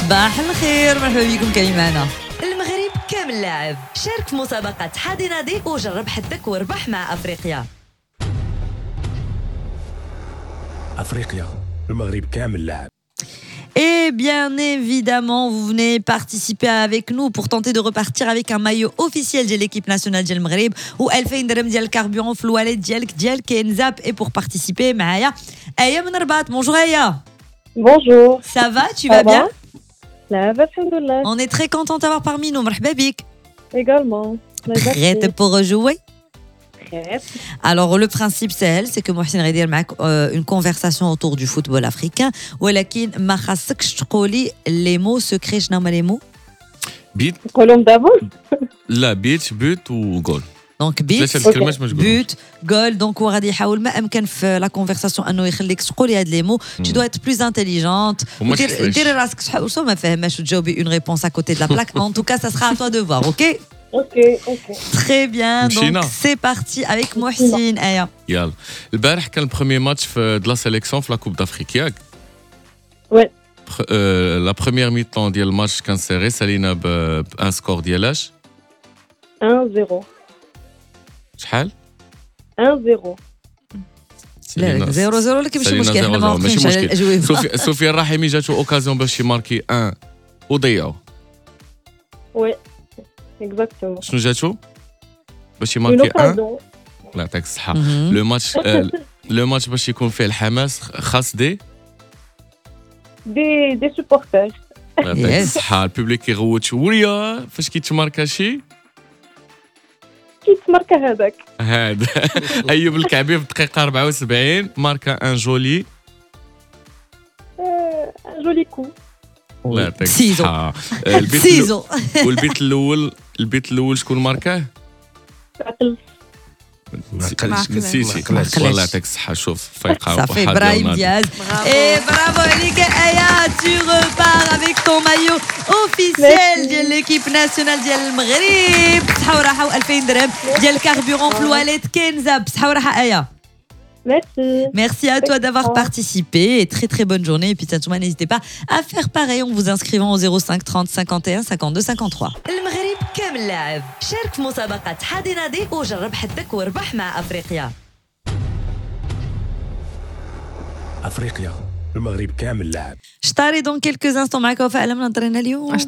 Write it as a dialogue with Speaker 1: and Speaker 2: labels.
Speaker 1: صباح الخير، مرحبا بكم كاين معنا.
Speaker 2: المغرب كامل لاعب. شارك في مسابقة حادي نادي وجرب حظك واربح مع أفريقيا.
Speaker 3: أفريقيا المغرب كامل لاعب.
Speaker 1: Et bien évidemment, vous venez participer avec nous pour tenter de repartir avec un maillot officiel de l'équipe nationale ديال المغرب و2000 درهم ديال الكاربورون في الوالد ديال كنزاب. Et pour participer معايا Aya من الرباط. Bonjour Aya.
Speaker 4: Bonjour.
Speaker 1: Ça va, tu vas bien?
Speaker 4: Ça va, alhamdoulilah.
Speaker 1: On est très content d'avoir parmi nous. مرحبا بك.
Speaker 4: Également.
Speaker 1: Prête pour jouer?
Speaker 4: Prête.
Speaker 1: Alors le principe c'est que Mohsin غيدير معك une conversation autour du football africain ولكن ما خاصكش تقولي les mots secrets. شنو هما les mots؟
Speaker 5: بيت
Speaker 4: نقولهم دابا.
Speaker 5: لا بيت بوت وجول.
Speaker 1: دونك بيت
Speaker 5: ثلاثة الكلمات ما تقولهمش.
Speaker 1: بوت جول. دونك هو غادي يحاول ما امكن في لا كونفرساسيون انه يخليك تقولي هاد لي مو. tu dois être plus intelligente.
Speaker 5: وما تحسبش.
Speaker 1: ديري راسك شحال وصو ما فاهماش وتجاوبي une réponse à côté de la plaque. En tout cas ça sera à toi de voir. OK?
Speaker 4: Ok.
Speaker 1: Très bien.
Speaker 5: مشينا.
Speaker 1: Donc c'est parti avec Mohsin. Aya.
Speaker 5: يلا البارح كان البروميير ماتش في دلا سيليكسيون في لا كوب دافريك ياك.
Speaker 4: Ouais.
Speaker 5: لا بروميير مي طون ديال الماتش كان سيري سالينا بان سكور ديالاش
Speaker 4: 1-0.
Speaker 5: شحال؟
Speaker 4: 1-0.
Speaker 1: لا 0-0 ولكن ماشي مشكل حنا ما
Speaker 5: ماشي
Speaker 1: واقفينش على
Speaker 5: مشكل.
Speaker 1: الاجوبه.
Speaker 5: سفيان الرحيمي جاتو اوكازيون باش يماركي 1 وضيعو.
Speaker 4: Ouais. Exactement.
Speaker 5: شنو جاتو؟ باش
Speaker 4: Une
Speaker 5: يماركي 1.
Speaker 4: occasion.
Speaker 5: الله يعطيك الصحة. لو ماتش باش يكون فيه الحماس خاص
Speaker 4: Des supporters.
Speaker 5: الله يعطيك
Speaker 1: Yes.
Speaker 5: الصحة. البوبليك يغوت شوية فاش كيتماركا شي
Speaker 4: كيف ماركة هذاك.
Speaker 5: هذا ايوب الكعبي في الدقيقة 74 ماركا ان جولي.
Speaker 4: Un joli coup.
Speaker 5: الله يعطيك
Speaker 1: سيزو.
Speaker 5: الصحة.
Speaker 1: سيزو.
Speaker 5: والبيت الأول شكون ماركاه؟
Speaker 4: عقل.
Speaker 5: سيسي.
Speaker 1: قلش.
Speaker 5: والله يعطيك الصحة. شوف فايقة
Speaker 1: صافي
Speaker 5: وحاضرة
Speaker 1: برايم
Speaker 5: وناضية.
Speaker 1: دياز. Et bravo عليك Aya, tu repars avec ton maillot officiel ديال l'équipe nationale ديال المغرب. بصحة وراحة و2000 درهم ديال الكاربورون في الوالد كنزاب. بصحة وراحة Aya.
Speaker 4: Merci.
Speaker 1: Merci à toi d'avoir participé et très très bonne journée. Et puis Tatouma, n'hésitez pas à faire pareil en vous inscrivant au 05 30 51 52 53.
Speaker 2: المغرب كامل لاعب. شارك في مسابقة حادي نادي وجرب حظك واربح مع أفريقيا.
Speaker 3: أفريقيا المغرب كامل لاعب.
Speaker 1: Je t'arrête dans quelques instants معك وفاء لم ننطرنا اليوم.